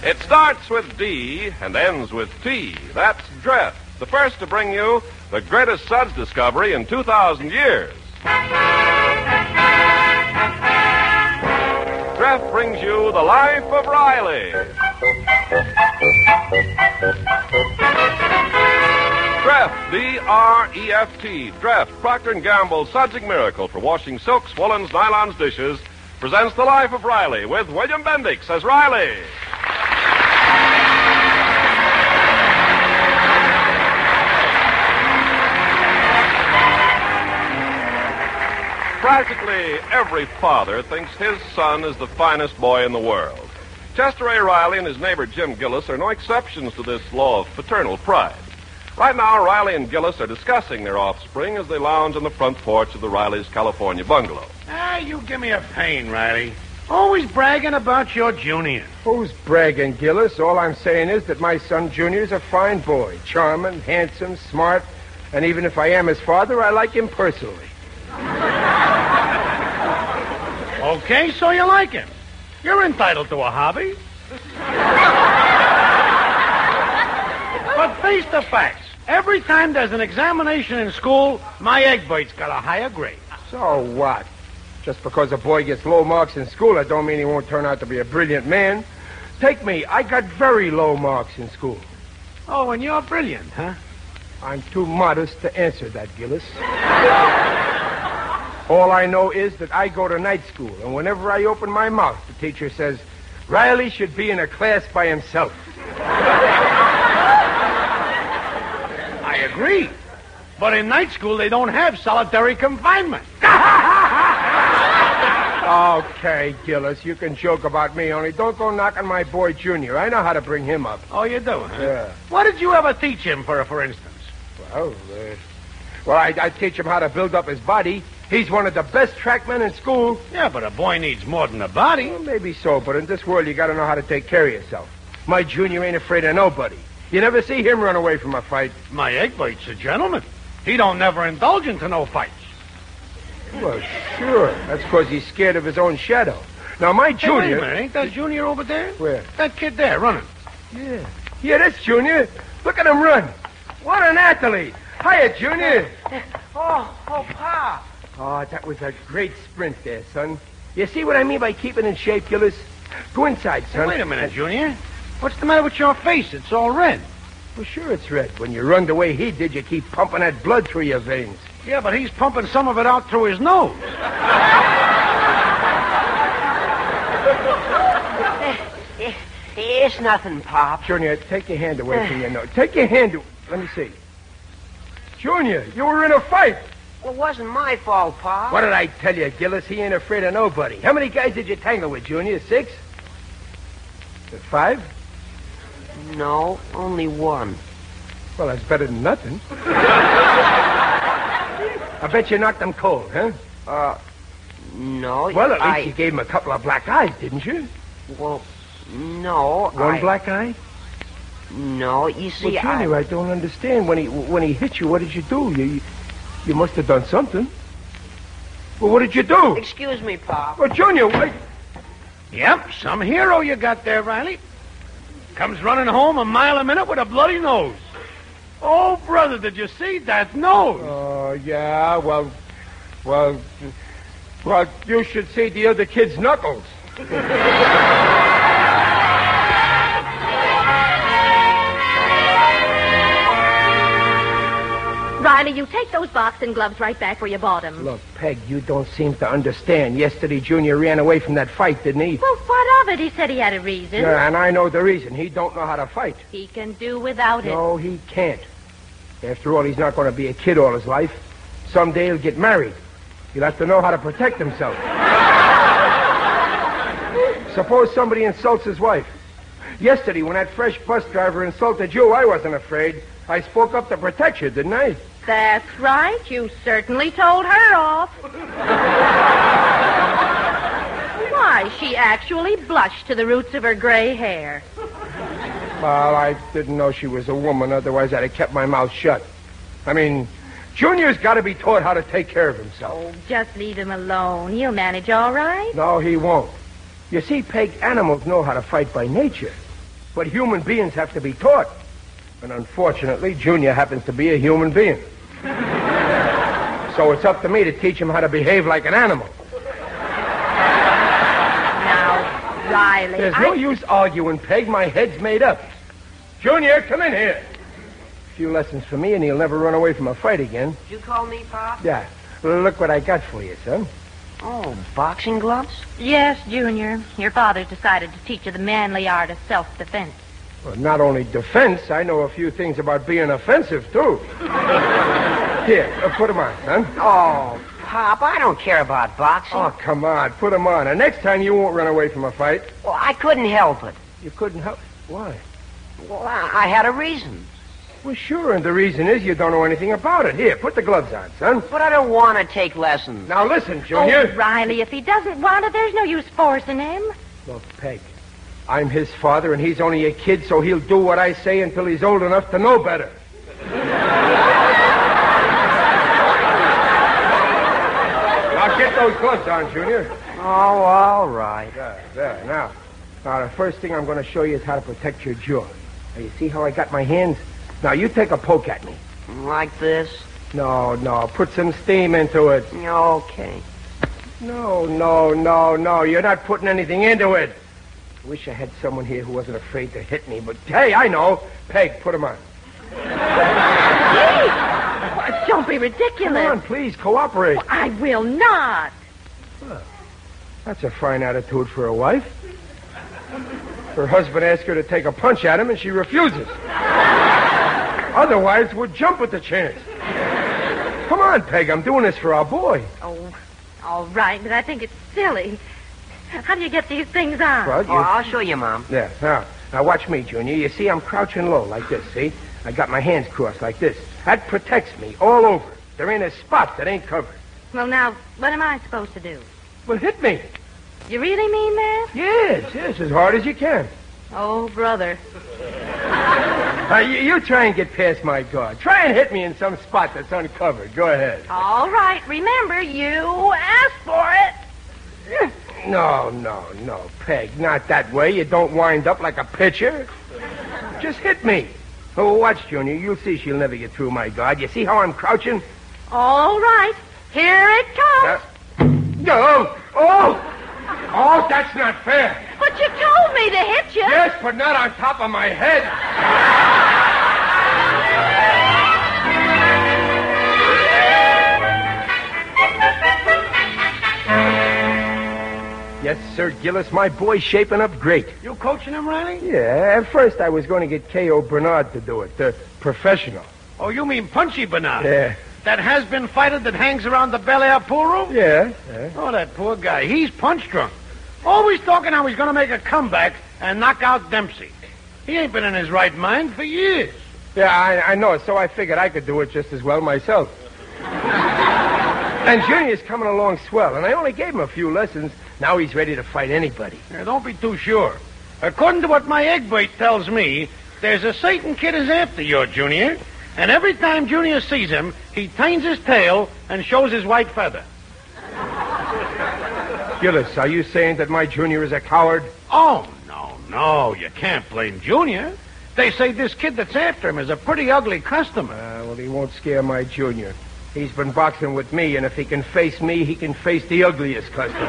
It starts with D and ends with T. That's Dreft, the first to bring you the greatest suds discovery in 2,000 years. Dreft brings you The Life of Riley. Dreft, D-R-E-F-T, Dreft, Procter & Gamble Sudsing Miracle for washing silks, woolens, nylons, dishes, presents The Life of Riley with William Bendix as Riley. Practically every father thinks his son is the finest boy in the world. Chester A. Riley and his neighbor Jim Gillis are no exceptions to this law of paternal pride. Right now, Riley and Gillis are discussing their offspring as they lounge on the front porch of the Riley's California bungalow. You give me a pain, Riley. Always bragging about your Junior. Who's bragging, Gillis? All I'm saying is that my son Junior's a fine boy. Charming, handsome, smart, and even if I am his father, I like him personally. Okay, so you like him. You're entitled to a hobby. But face the facts. Every time there's an examination in school, my egg bait's got a higher grade. So what? Just because a boy gets low marks in school, that don't mean he won't turn out to be a brilliant man. Take me. I got very low marks in school. Oh, and you're brilliant, huh? I'm too modest to answer that, Gillis. All I know is that I go to night school, and whenever I open my mouth, the teacher says, Riley should be in a class by himself. I agree. But in night school, they don't have solitary confinement. Okay, Gillis, you can joke about me, only don't go knocking my boy Junior. I know how to bring him up. Oh, you do, huh? Yeah. What did you ever teach him, for instance? Well, I teach him how to build up his body. He's one of the best trackmen in school. Yeah, but a boy needs more than a body. Well, maybe so, but in this world, you got to know how to take care of yourself. My Junior ain't afraid of nobody. You never see him run away from a fight. My egg bait's a gentleman. He don't never indulge into no fights. Well, sure. That's because he's scared of his own shadow. Now, my Junior... Hey, wait a minute. Ain't that Junior over there? Where? That kid there, running. Yeah, that's Junior. Look at him run. What an athlete. Hiya, Junior. Oh, Pa. Oh, that was a great sprint there, son. You see what I mean by keeping in shape, Gillis? Go inside, son. Hey, wait a minute, Junior. What's the matter with your face? It's all red. Well, sure it's red. When you run the way he did, you keep pumping that blood through your veins. Yeah, but he's pumping some of it out through his nose. It's nothing, Pop. Junior, take your hand away from your nose. Take your hand away. Let me see. Junior, you were in a fight. Well, it wasn't my fault, Pop. What did I tell you, Gillis? He ain't afraid of nobody. How many guys did you tangle with, Junior? 6? 5? No, only one. Well, that's better than nothing. I bet you knocked him cold, huh? No. Well, at least you gave him a couple of black eyes, didn't you? Well, no. One black eye? No, you see, well, Junior, I don't understand. When he hit you, what did you do? You must have done something. Well, what did you do? Excuse me, Pop. Well, Junior, wait. Yep, some hero you got there, Riley. Comes running home a mile a minute with a bloody nose. Oh, brother, did you see that nose? Oh, yeah, well, you should see the other kid's knuckles. Riley, you take those boxing gloves right back where you bought them. Look, Peg, you don't seem to understand. Yesterday, Junior ran away from that fight, didn't he? Well, what of it? He said he had a reason. Yeah, and I know the reason. He don't know how to fight. He can do without it. No, he can't. After all, he's not going to be a kid all his life. Someday he'll get married. He'll have to know how to protect himself. Suppose somebody insults his wife. Yesterday, when that fresh bus driver insulted you, I wasn't afraid. I spoke up to protect you, didn't I? That's right. You certainly told her off. Why, she actually blushed to the roots of her gray hair. Well, I didn't know she was a woman. Otherwise, I'd have kept my mouth shut. I mean, Junior's got to be taught how to take care of himself. Oh, just leave him alone. He'll manage all right. No, he won't. You see, Peg, animals know how to fight by nature. But human beings have to be taught. And unfortunately, Junior happens to be a human being. So it's up to me to teach him how to behave like an animal. Now, Riley, There's no use arguing, Peg. My head's made up. Junior, come in here. A few lessons for me, and he'll never run away from a fight again. Did you call me, Pop? Yeah. Well, look what I got for you, son. Oh, boxing gloves? Yes, Junior. Your father's decided to teach you the manly art of self-defense. Well, not only defense, I know a few things about being offensive, too. Here, put them on, son. Oh, Pop, I don't care about boxing. Oh, come on, put them on. And next time you won't run away from a fight. Well, I couldn't help it. You couldn't help. Why? Well, I had a reason. Well, sure, and the reason is you don't know anything about it. Here, put the gloves on, son. But I don't want to take lessons. Now listen, Junior. Oh, Riley, if he doesn't want it, there's no use forcing him. Look, Peg, I'm his father, and he's only a kid, so he'll do what I say until he's old enough to know better. Now get those gloves on, Junior. Oh, all right. There. Now, the first thing I'm going to show you is how to protect your jaw. Now, you see how I got my hands? Now, you take a poke at me. Like this? No, put some steam into it. Okay. No, you're not putting anything into it. I wish I had someone here who wasn't afraid to hit me, but hey, I know. Peg, put them on. Hey! Don't be ridiculous. Come on, please, cooperate. I will not. That's a fine attitude for a wife. Her husband asks her to take a punch at him, and she refuses. Other wives would jump at the chance. Come on, Peg, I'm doing this for our boy. Oh, all right, but I think it's silly. How do you get these things on? Well, Oh, I'll show you, Mom. Yeah, now watch me, Junior. You see, I'm crouching low like this, see? I got my hands crossed like this. That protects me all over. There ain't a spot that ain't covered. Well, now, what am I supposed to do? Well, hit me. You really mean that? Yes, as hard as you can. Oh, brother. You try and get past my guard. Try and hit me in some spot that's uncovered. Go ahead. All right, remember, you asked for it. No, Peg, not that way. You don't wind up like a pitcher. Just hit me. Oh, watch, Junior. You'll see she'll never get through my guard. You see how I'm crouching? All right, here it comes. Oh, that's not fair. But you told me to hit you. Yes, but not on top of my head. Yes, Sir Gillis, my boy's shaping up great. You coaching him, Riley? Yeah, at first I was going to get K.O. Bernard to do it, the professional. Oh, you mean Punchy Bernard? Yeah. That has-been fighter that hangs around the Bel Air pool room? Yeah. Oh, that poor guy. He's punch drunk. Always talking how he's going to make a comeback and knock out Dempsey. He ain't been in his right mind for years. Yeah, I know, so I figured I could do it just as well myself. And Junior's coming along swell, and I only gave him a few lessons. Now he's ready to fight anybody. Yeah, don't be too sure. According to what my egg bait tells me, there's a Satan kid is after your Junior, and every time Junior sees him, he turns his tail and shows his white feather. Gillis, are you saying that my Junior is a coward? Oh, no, you can't blame Junior. They say this kid that's after him is a pretty ugly customer. Well, he won't scare my Junior. He's been boxing with me, and if he can face me, he can face the ugliest customer.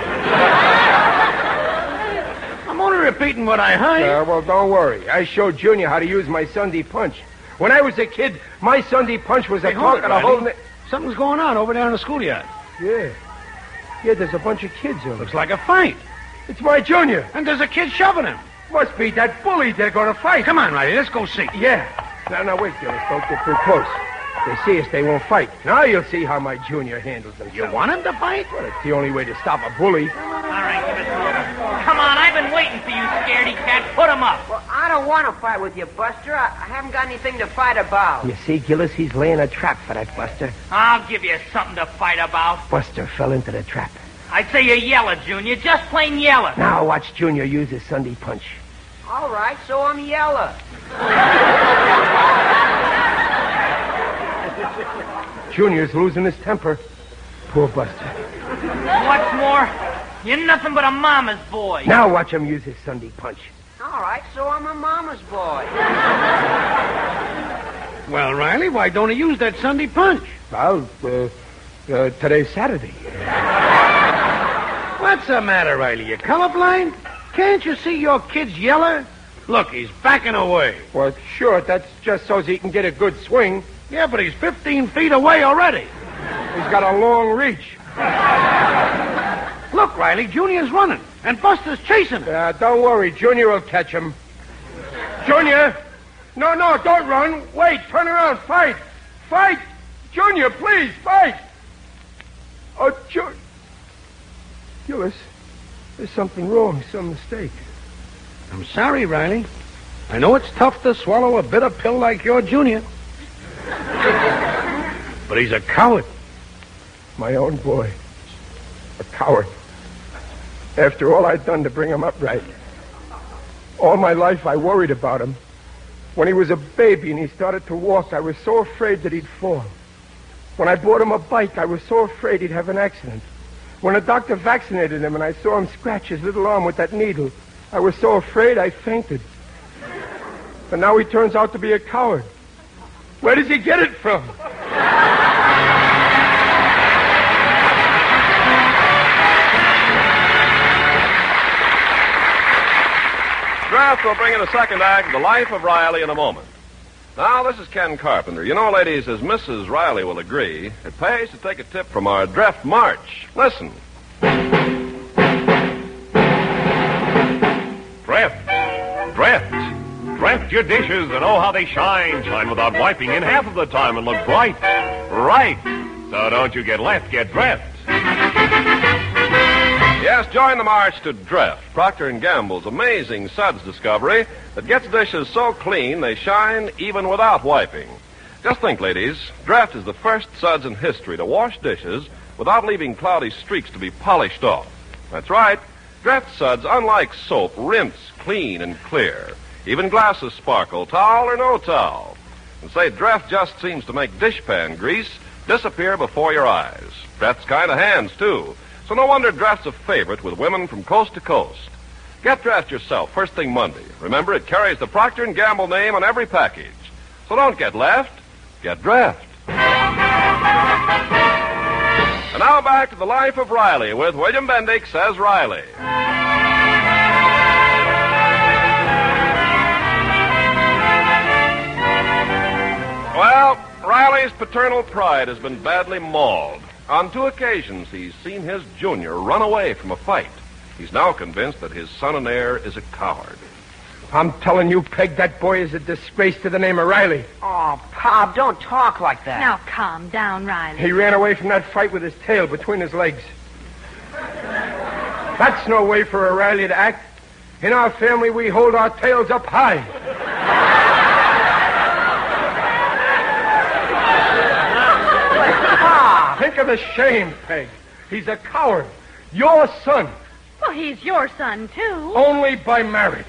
I'm only repeating what I heard. Well, don't worry. I showed Junior how to use my Sunday punch. When I was a kid, my Sunday punch was a talk and a whole... Something's going on over there in the schoolyard. Yeah, there's a bunch of kids over. Looks like a fight. It's my Junior. And there's a kid shoving him. Must be that bully they're going to fight. Come on, Riley, let's go see. Yeah. Now, wait, Gillis. Don't get too close. If they see us, they won't fight. Now you'll see how my Junior handles himself. You want him to fight? Well, it's the only way to stop a bully. All right, give it to him. Come on, I've been waiting for you, scaredy cat. Put him up. Well, I don't want to fight with you, Buster. I haven't got anything to fight about. You see, Gillis, he's laying a trap for that Buster. I'll give you something to fight about. Buster fell into the trap. I'd say you're yellow, Junior. Just plain yellow. Now watch Junior use his Sunday punch. All right, so I'm yellow. Junior's losing his temper. Poor Buster. What's more, you're nothing but a mama's boy. Now watch him use his Sunday punch. All All right, so I'm a mama's boy. Well, Riley, why don't he use that Sunday punch? Well, today's Saturday. What's the matter, Riley? You colorblind? Can't you see your kid's yellow? Look, he's backing away. Well, sure, that's just so he can get a good swing. Yeah, but he's 15 feet away already. He's got a long reach. Look, Riley, Junior's running, and Buster's chasing him. Don't worry, Junior will catch him. Junior! No, don't run. Wait, turn around, fight. Fight! Junior, please, fight! Oh, Gillis, there's something wrong, some mistake. I'm sorry, Riley. I know it's tough to swallow a bitter pill like your Junior. But he's a coward. My own boy. A coward. After all I'd done to bring him up right. All my life I worried about him. When he was a baby and he started to walk, I was so afraid that he'd fall. When I bought him a bike, I was so afraid he'd have an accident. When the doctor vaccinated him and I saw him scratch his little arm with that needle, I was so afraid I fainted. But now he turns out to be a coward. Where does he get it from? Draft will bring in the second act of The Life of Riley in a moment. Now, this is Ken Carpenter. You know, ladies, as Mrs. Riley will agree, it pays to take a tip from our Draft March. Listen. Draft your dishes and oh, how they shine. Shine without wiping in half of the time and look bright. Right. So don't you get left, get Draft. Yes, join the march to Draft, Procter & Gamble's amazing suds discovery that gets dishes so clean they shine even without wiping. Just think, ladies, Draft is the first suds in history to wash dishes without leaving cloudy streaks to be polished off. That's right. Draft suds, unlike soap, rinse clean and clear. Even glasses sparkle, towel or no towel. And say, Draft just seems to make dishpan grease disappear before your eyes. Draft's kind of hands, too. So no wonder Draft's a favorite with women from coast to coast. Get Draft yourself first thing Monday. Remember, it carries the Procter & Gamble name on every package. So don't get left, get Draft. And now back to The Life of Riley with William Bendix as Riley. Well, Riley's paternal pride has been badly mauled. On 2 occasions, he's seen his Junior run away from a fight. He's now convinced that his son and heir is a coward. I'm telling you, Peg, that boy is a disgrace to the name of Riley. Oh, Pop, don't talk like that. Now, calm down, Riley. He ran away from that fight with his tail between his legs. That's no way for a Riley to act. In our family, we hold our tails up high. Think of the shame, Peg. He's a coward. Your son. Well, he's your son, too. Only by marriage.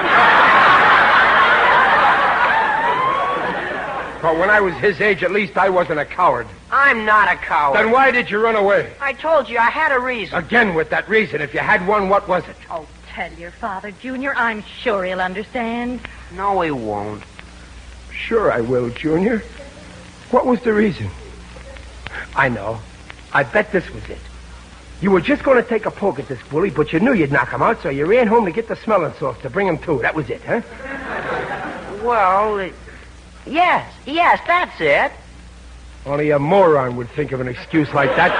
But when I was his age, at least I wasn't a coward. I'm not a coward. Then why did you run away? I told you I had a reason. Again with that reason. If you had one, what was it? Oh, tell your father, Junior. I'm sure he'll understand. No, he won't. Sure I will, Junior. What was the reason? I know. I bet this was it. You were just going to take a poke at this bully, but you knew you'd knock him out, so you ran home to get the smelling salts to bring him to. That was it, huh? Well, yes, that's it. Only a moron would think of an excuse like that.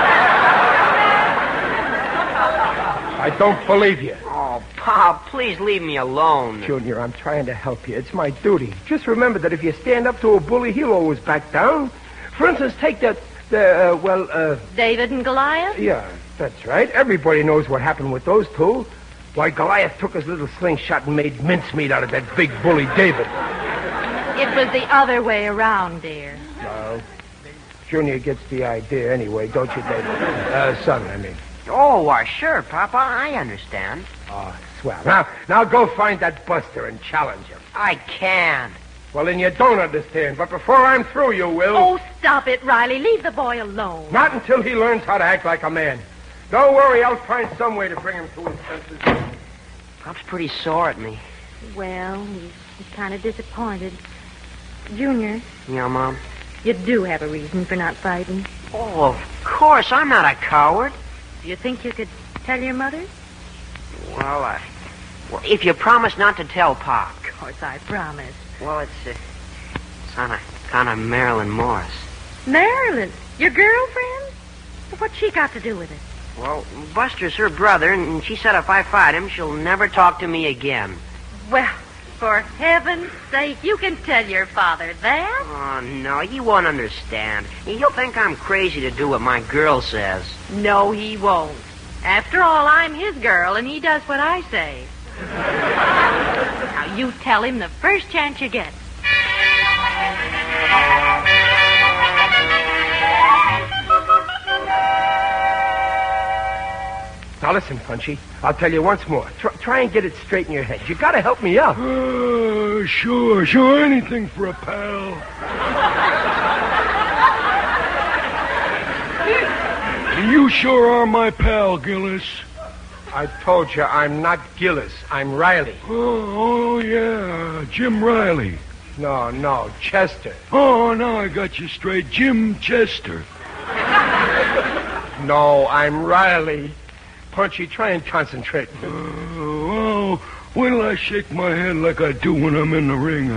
I don't believe you. Oh, Pop, please leave me alone. Junior, I'm trying to help you. It's my duty. Just remember that if you stand up to a bully, he'll always back down. For instance, take David and Goliath? Yeah, that's right. Everybody knows what happened with those two. Why, Goliath took his little slingshot and made mincemeat out of that big bully David. It was the other way around, dear. Well, Junior gets the idea anyway, don't you, David? Son, I mean. Oh, why, sure, Papa, I understand. Oh, swell. Now go find that Buster and challenge him. I can't. Well, then you don't understand, but before I'm through, you will. Oh, stop it, Riley. Leave the boy alone. Not until he learns how to act like a man. Don't worry, I'll find some way to bring him to his senses. Pop's pretty sore at me. Well, he's kind of disappointed. Junior, Yeah, Mom? you do have a reason for not fighting. Oh, of course. I'm not a coward. Do you think you could tell your mother? Well, if you promise not to tell Pop. Of course, I promise. Well, it's kind of Marilyn Morris. Marilyn, your girlfriend? What's she got to do with it? Well, Buster's her brother, and she said if I fight him, she'll never talk to me again. Well, for heaven's sake, you can tell your father that. Oh, no, he won't understand. He'll think I'm crazy to do what my girl says. No, he won't. After all, I'm his girl, and he does what I say. Now, you tell him the first chance you get. Now listen, Punchy. I'll tell you once more. Try and get it straight in your head. You gotta help me out. Sure. Anything for a pal. You sure are my pal, Gillis. I told you I'm not Gillis. I'm Riley. Oh, yeah. Jim Riley. No, Chester. Oh, now I got you straight. Jim Chester. No, I'm Riley. Punchy, try and concentrate. Well, wait till I shake my head like I do when I'm in the ring.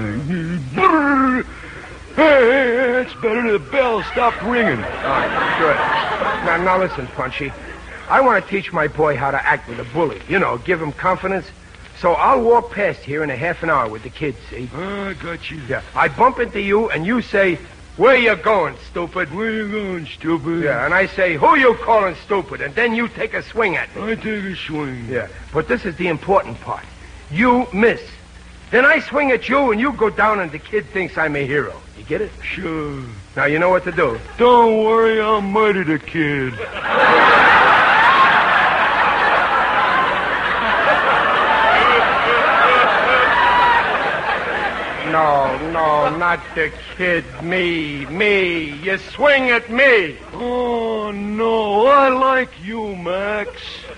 Hey, that's better. The bell stopped ringing. All right, good. Now listen, Punchy. I want to teach my boy how to act with a bully. You know, give him confidence. So I'll walk past here in a half an hour with the kids, see? I got you. Yeah. I bump into you, and you say, "Where you going, stupid?" Where you going, stupid? Yeah, and I say, "Who you calling stupid?" And then you take a swing at me. I take a swing. Yeah, but this is the important part. You miss. Then I swing at you, and you go down, and the kid thinks I'm a hero. You get it? Sure. Now you know what to do. Don't worry, I'll murder the kid. No, not the kid. Me. You swing at me. Oh, no, I like you, Max.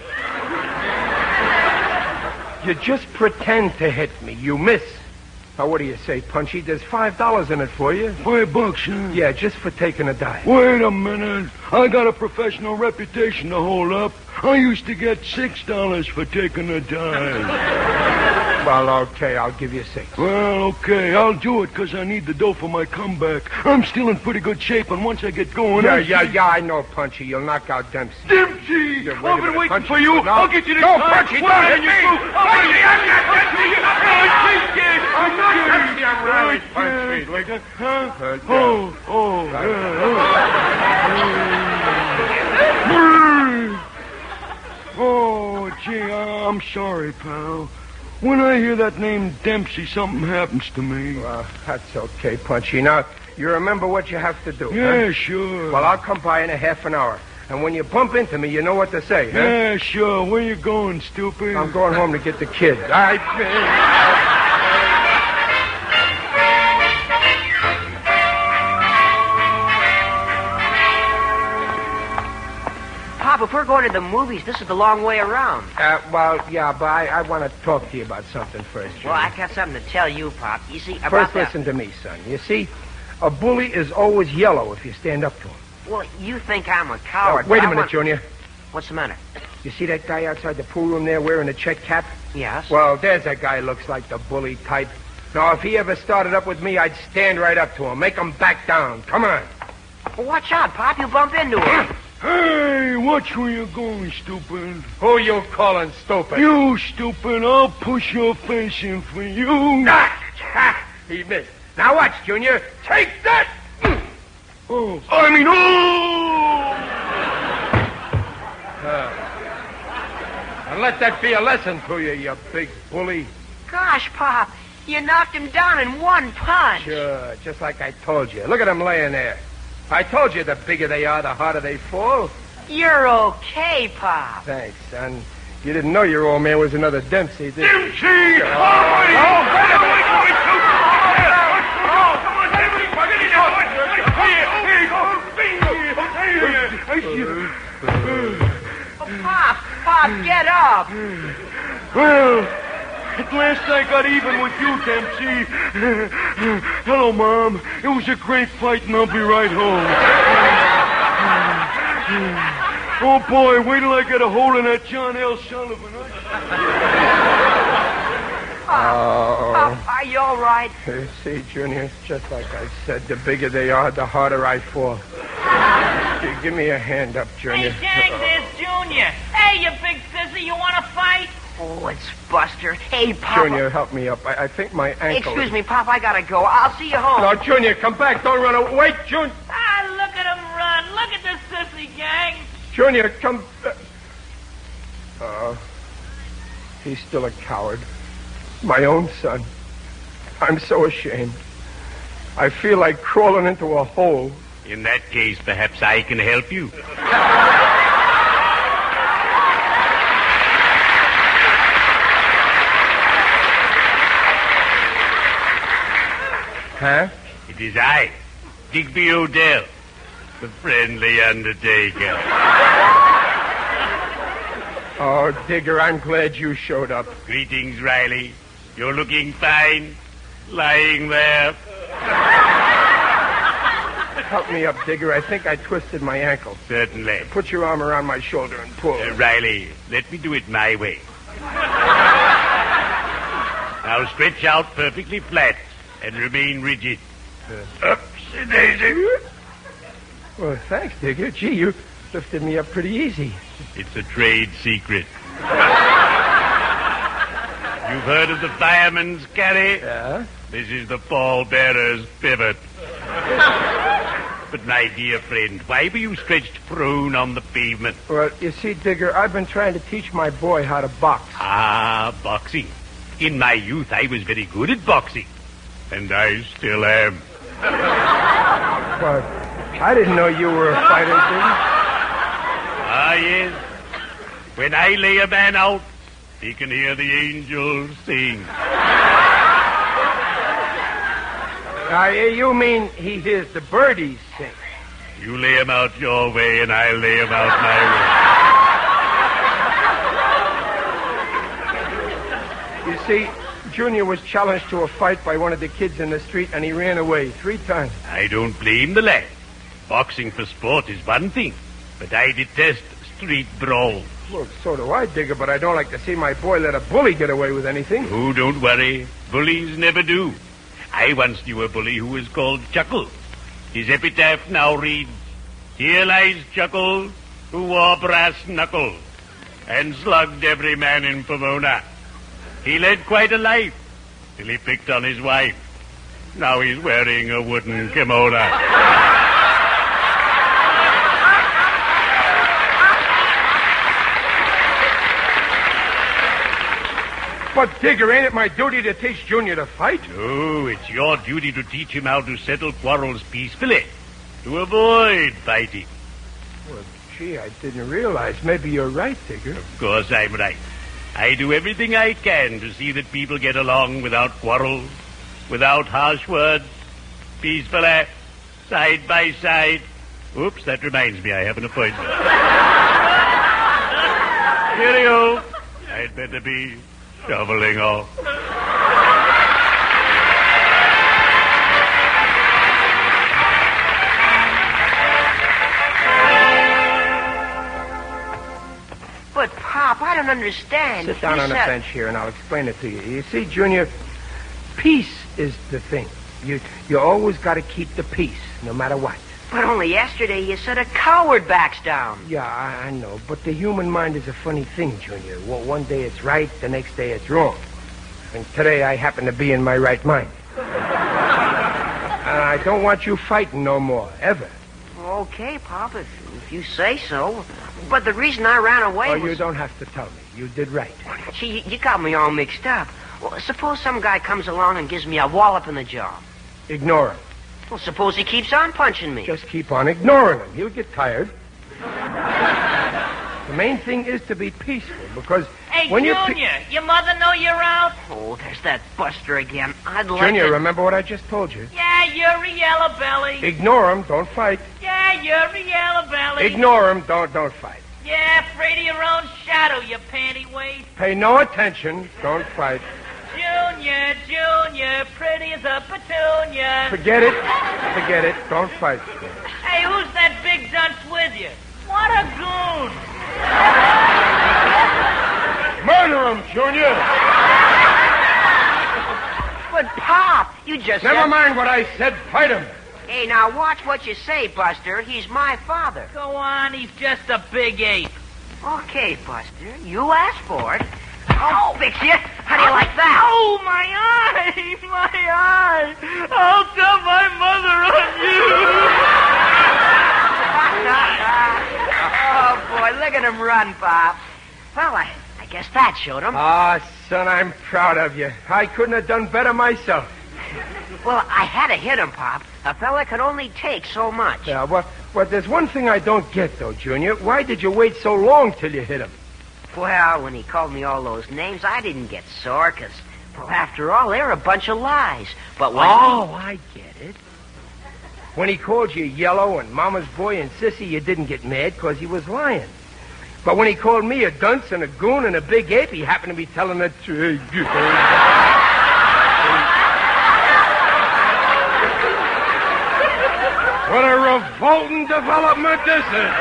You just pretend to hit me. You miss. Now, what do you say, Punchy? There's $5 in it for you. $5, huh? Yeah, just for taking a dive. Wait a minute. I got a professional reputation to hold up. I used to get $6 for taking a dive. Well, okay, I'll give you 6. Well, okay, I'll do it because I need the dough for my comeback. I'm still in pretty good shape, and once I get going... Yeah, I know, Punchy. You'll knock out Dempsey. Dempsey! Yeah, I've been waiting Punchy, for you. no. I'll get you this No, time. Punchy, don't hit me. Punchy, I'm not Dempsey. I'm not Dempsey. I'm Riley Punchy. Oh, gee, I'm sorry, pal. When I hear that name Dempsey, something happens to me. Well, that's okay, Punchy. Now, you remember what you have to do, Yeah, huh? sure. Well, I'll come by in a half an hour. And when you bump into me, you know what to say, huh? Yeah, sure. Where you going, stupid? I'm going home to get the kid. All right. Pop, if we're going to the movies, this is the long way around. Well, yeah, but I want to talk to you about something first, Junior. Well, I got something to tell you, Pop. You see, about First, that... listen to me, son. You see, a bully is always yellow if you stand up to him. Well, you think I'm a coward. Wait but a I minute, want- Junior. What's the matter? You see that guy outside the pool room there wearing a check cap? Yes. Well, there's a guy looks like the bully type. Now, if he ever started up with me, I'd stand right up to him, make him back down. Come on. Well, watch out, Pop. You bump into him. Hey, watch where you're going, stupid. Who you calling stupid? You, stupid. I'll push your face in for you. Ha! He missed. Now watch, Junior. Take that! Oh. And let that be a lesson to you, you big bully. Gosh, Pop. You knocked him down in one punch. Sure, just like I told you. Look at him laying there. I told you the bigger they are, the harder they fall. You're okay, Pop. Thanks, son. You didn't know your old man was another Dempsey, did you? Dempsey! Pop, get up. Well, At last I got even with you, Dempsey. Hello, Mom. It was a great fight, and I'll be right home. Oh, boy, wait till I get a hold of that John L. Sullivan. Pop, are you all right? See, Junior, it's just like I said. The bigger they are, the harder I fall. Give me a hand up, Junior. Hey, gang, there's Junior. Hey, you big sissy, you want to fight? Oh, it's Buster. Hey, Papa. Junior, help me up. I think my ankle... Excuse me, Pop, I gotta go. I'll see you home. No, Junior, come back. Don't run away. Wait, Junior. Ah, look at him run. Look at this sissy, gang. Junior, come back. He's still a coward. My own son. I'm so ashamed. I feel like crawling into a hole. In that case, perhaps I can help you. Huh? It is I, Digby Odell, the friendly undertaker. Oh, Digger, I'm glad you showed up. Greetings, Riley. You're looking fine, lying there. Help me up, Digger. I think I twisted my ankle. Certainly. Put your arm around my shoulder and pull. Riley, let me do it my way. Now stretch out perfectly flat and remain rigid. Upsy-daisy. Well, thanks, Digger. Gee, you lifted me up pretty easy. It's a trade secret. You've heard of the fireman's carry? Yeah? This is the pallbearer's pivot. But, my dear friend, why were you stretched prone on the pavement? Well, you see, Digger, I've been trying to teach my boy how to box. Ah, boxing. In my youth, I was very good at boxing. And I still am. Well, I didn't know you were a fighter, Digger. Ah, yes. When I lay a man out, he can hear the angels sing. You mean he hears the birdies sing? You lay him out your way, and I lay him out my way. You see, Junior was challenged to a fight by one of the kids in the street, and he ran away 3 times. I don't blame the lad. Boxing for sport is one thing, but I detest street brawls. Well, so do I, Digger, but I don't like to see my boy let a bully get away with anything. Oh, don't worry. Bullies never do. I once knew a bully who was called Chuckle. His epitaph now reads, "Here lies Chuckle, who wore brass knuckles and slugged every man in Pomona. He led quite a life till he picked on his wife. Now he's wearing a wooden kimono." But, Digger, ain't it my duty to teach Junior to fight? No, it's your duty to teach him how to settle quarrels peacefully, to avoid fighting. Well, gee, I didn't realize. Maybe you're right, Digger. Of course I'm right. I do everything I can to see that people get along without quarrels, without harsh words, peacefully, side by side. Oops, that reminds me, I have an appointment. Cheerio. I'd better be shoveling off. But, Pop, I don't understand. Sit down on a bench here and I'll explain it to you. You see, Junior, peace is the thing. You always got to keep the peace, no matter what. But only yesterday you said a coward backs down. Yeah, I know, but the human mind is a funny thing, Junior. Well, one day it's right, the next day it's wrong. And today I happen to be in my right mind. And I don't want you fighting no more, ever. Okay, Pop, if you say so. But the reason I ran away was... you don't have to tell me. You did right. Gee, you got me all mixed up. Well, suppose some guy comes along and gives me a wallop in the jaw. Ignore him. Well, suppose he keeps on punching me. Just keep on ignoring him. He'll get tired. The main thing is to be peaceful, because Hey, when Junior, your mother know you're out? Oh, there's that Buster again. I'd like Junior, to... remember what I just told you? Yeah, you're a yellow belly. Ignore him. Don't fight. Yeah, you're a yellow belly. Ignore him. Don't fight. Yeah, afraid of your own shadow, you panty waist. Pay no attention. Don't fight. Junior, pretty as a petunia. Forget it. Forget it. Don't fight. Hey, who's that big dunce with you? What a goon. Murder him, Junior. But, Pop, you just Never said... mind what I said. Fight him. Hey, now watch what you say, Buster. He's my father. Go on, he's just a big ape. Okay, Buster, you asked for it. I'll fix you. How do you like that? Oh, my eye! My eye! I'll tell my mother on you! Oh, boy, look at him run, Pop. Well, I guess that showed him. Ah, son, I'm proud of you. I couldn't have done better myself. Well, I had to hit him, Pop. A fella can only take so much. Yeah, well, there's one thing I don't get, though, Junior. Why did you wait so long till you hit him? Well, when he called me all those names, I didn't get sore, because, well, after all, they were a bunch of lies. But when I get it. When he called you yellow and Mama's boy and sissy, you didn't get mad because he was lying. But when he called me a dunce and a goon and a big ape, he happened to be telling the truth. What a revolting development this is.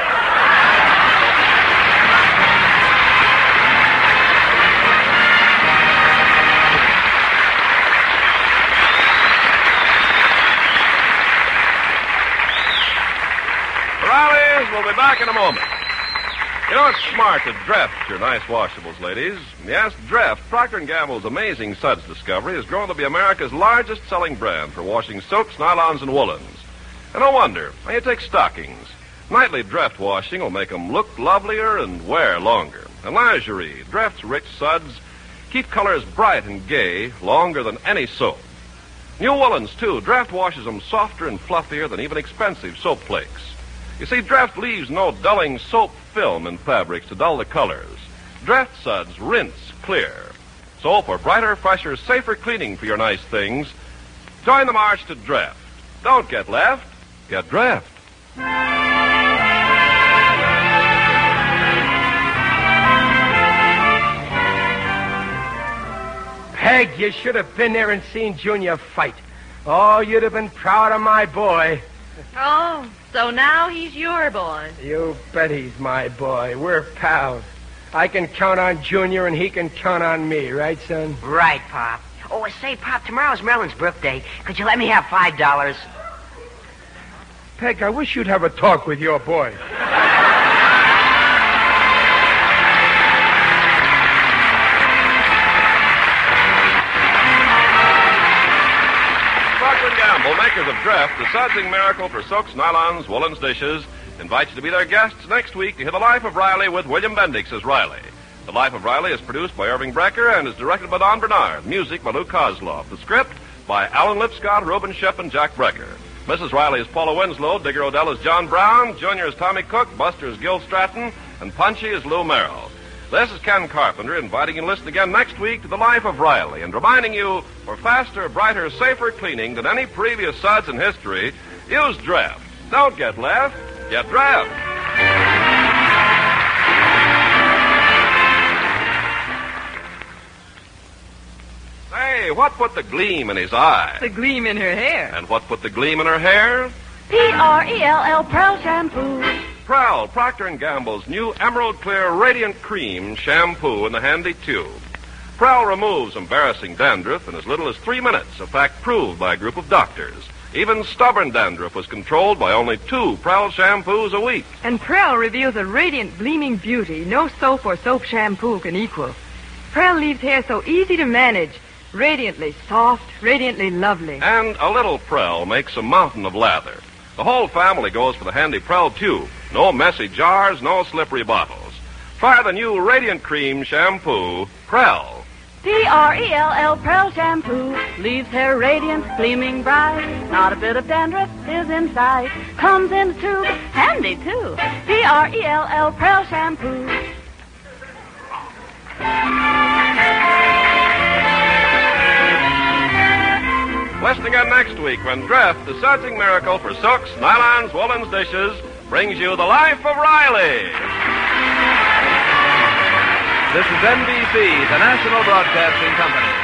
Riley's will be back in a moment. You know, it's smart to draft your nice washables, ladies. Yes, Draft, Procter & Gamble's amazing suds discovery, has grown to be America's largest selling brand for washing silks, nylons, and woolens. And no wonder. When you take stockings, nightly Draft washing will make them look lovelier and wear longer. And lingerie, Draft's rich suds keep colors bright and gay longer than any soap. New woolens, too. Draft washes them softer and fluffier than even expensive soap flakes. You see, Draft leaves no dulling soap film in fabrics to dull the colors. Draft suds rinse clear. So for brighter, fresher, safer cleaning for your nice things, join the march to Draft. Don't get left. Get Draft. Peg, you should have been there and seen Junior fight. Oh, you'd have been proud of my boy. Oh, so now he's your boy. You bet he's my boy. We're pals. I can count on Junior and he can count on me, right, son? Right, Pop. Oh, say, Pop, tomorrow's Merlin's birthday. Could you let me have $5? Peg, I wish you'd have a talk with your boy. Procter & Gamble, makers of Draft, the sudsing miracle for soaks, nylons, woolens, dishes, invite you to be their guests next week to hear The Life of Riley with William Bendix as Riley. The Life of Riley is produced by Irving Brecker and is directed by Don Bernard. Music by Lou Kozloff. The script by Alan Lipscott, Reuben Ship, and Jack Brecker. Mrs. Riley is Paula Winslow, Digger Odell is John Brown, Junior is Tommy Cook, Buster is Gil Stratton, and Punchy is Lou Merrill. This is Ken Carpenter inviting you to listen again next week to The Life of Riley and reminding you, for faster, brighter, safer cleaning than any previous suds in history, use Draft. Don't get left, get Draft. Say, what put the gleam in his eye? The gleam in her hair. And what put the gleam in her hair? P-R-E-L-L, Pearl Shampoo. Prell, Procter & Gamble's new Emerald Clear Radiant Cream shampoo in the handy tube. Prell removes embarrassing dandruff in as little as 3 minutes, a fact proved by a group of doctors. Even stubborn dandruff was controlled by only 2 Prell shampoos a week. And Prell reveals a radiant, gleaming beauty no soap or soap shampoo can equal. Prell leaves hair so easy to manage, radiantly soft, radiantly lovely. And a little Prell makes a mountain of lather. The whole family goes for the handy Prell tube. No messy jars, no slippery bottles. Try the new Radiant Cream shampoo, Prell. P-R-E-L-L, Pearl Shampoo. Leaves hair radiant, gleaming bright. Not a bit of dandruff is in sight. Comes in a tube, handy too. P-R-E-L-L, Pearl Shampoo. Listen again next week when Draft, the sudsing miracle for soaks, nylons, woolens, dishes, brings you The Life of Riley. This is NBC, the National Broadcasting Company.